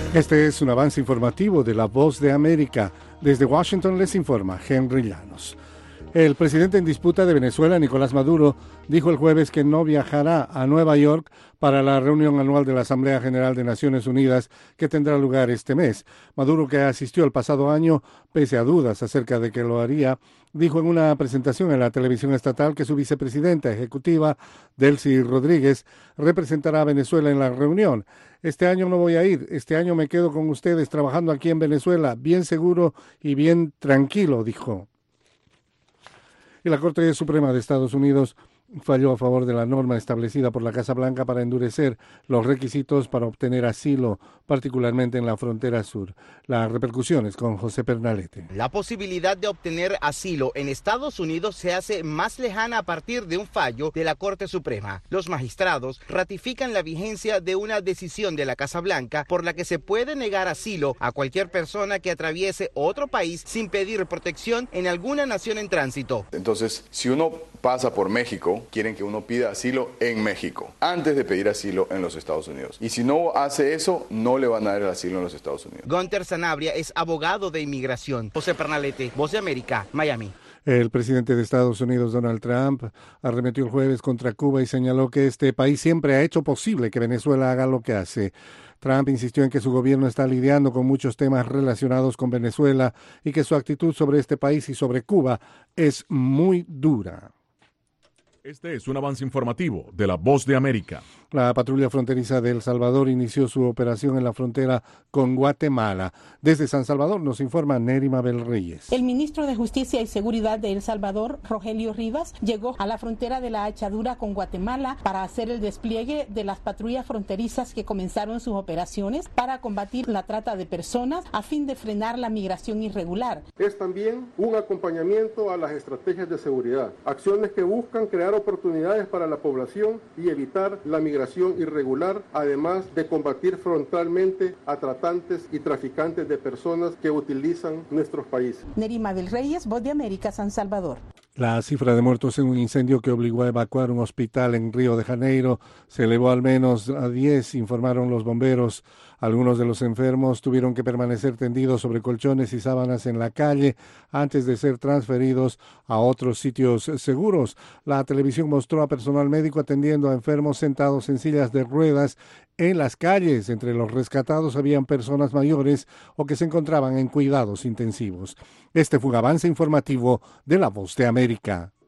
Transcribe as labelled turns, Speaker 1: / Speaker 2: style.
Speaker 1: Este es un avance informativo de La Voz de América. Desde Washington les informa Henry Llanos. El presidente en disputa de Venezuela, Nicolás Maduro, dijo el jueves que no viajará a Nueva York para la reunión anual de la Asamblea General de Naciones Unidas que tendrá lugar este mes. Maduro, que asistió el pasado año, pese a dudas acerca de que lo haría, dijo en una presentación en la televisión estatal que su vicepresidenta ejecutiva, Delcy Rodríguez, representará a Venezuela en la reunión. Este año no voy a ir, este año me quedo con ustedes trabajando aquí en Venezuela, bien seguro y bien tranquilo, dijo. Y la Corte Suprema de Estados Unidos falló a favor de la norma establecida por la Casa Blanca para endurecer los requisitos para obtener asilo, particularmente en la frontera sur. Las repercusiones con José Pernalete.
Speaker 2: La posibilidad de obtener asilo en Estados Unidos se hace más lejana a partir de un fallo de la Corte Suprema. Los magistrados ratifican la vigencia de una decisión de la Casa Blanca por la que se puede negar asilo a cualquier persona que atraviese otro país sin pedir protección en alguna nación en tránsito.
Speaker 3: Entonces, si uno pasa por México, quieren que uno pida asilo en México, antes de pedir asilo en los Estados Unidos. Y si no hace eso, no le van a dar el asilo en los Estados Unidos.
Speaker 2: Gunter Sanabria es abogado de inmigración. José Pernalete, Voz de América, Miami.
Speaker 1: El presidente de Estados Unidos, Donald Trump, arremetió el jueves contra Cuba y señaló que este país siempre ha hecho posible que Venezuela haga lo que hace. Trump insistió en que su gobierno está lidiando con muchos temas relacionados con Venezuela y que su actitud sobre este país y sobre Cuba es muy dura.
Speaker 4: Este es un avance informativo de La Voz de América.
Speaker 1: La patrulla fronteriza de El Salvador inició su operación en la frontera con Guatemala. Desde San Salvador nos informa Nery Mabel Reyes.
Speaker 5: El ministro de Justicia y Seguridad de El Salvador, Rogelio Rivas, llegó a la frontera de la Achadura con Guatemala para hacer el despliegue de las patrullas fronterizas que comenzaron sus operaciones para combatir la trata de personas a fin de frenar la migración irregular.
Speaker 6: Es también un acompañamiento a las estrategias de seguridad, acciones que buscan crear oportunidades para la población y evitar la migración irregular, además de combatir frontalmente a tratantes y traficantes de personas que utilizan nuestros países.
Speaker 5: Nery Mabel Reyes, Voz de América, San Salvador.
Speaker 1: La cifra de muertos en un incendio que obligó a evacuar un hospital en Río de Janeiro se elevó al menos a 10, informaron los bomberos. Algunos de los enfermos tuvieron que permanecer tendidos sobre colchones y sábanas en la calle antes de ser transferidos a otros sitios seguros. La televisión mostró a personal médico atendiendo a enfermos sentados en sillas de ruedas en las calles. Entre los rescatados habían personas mayores o que se encontraban en cuidados intensivos. Este fue un avance informativo de La Voz de América.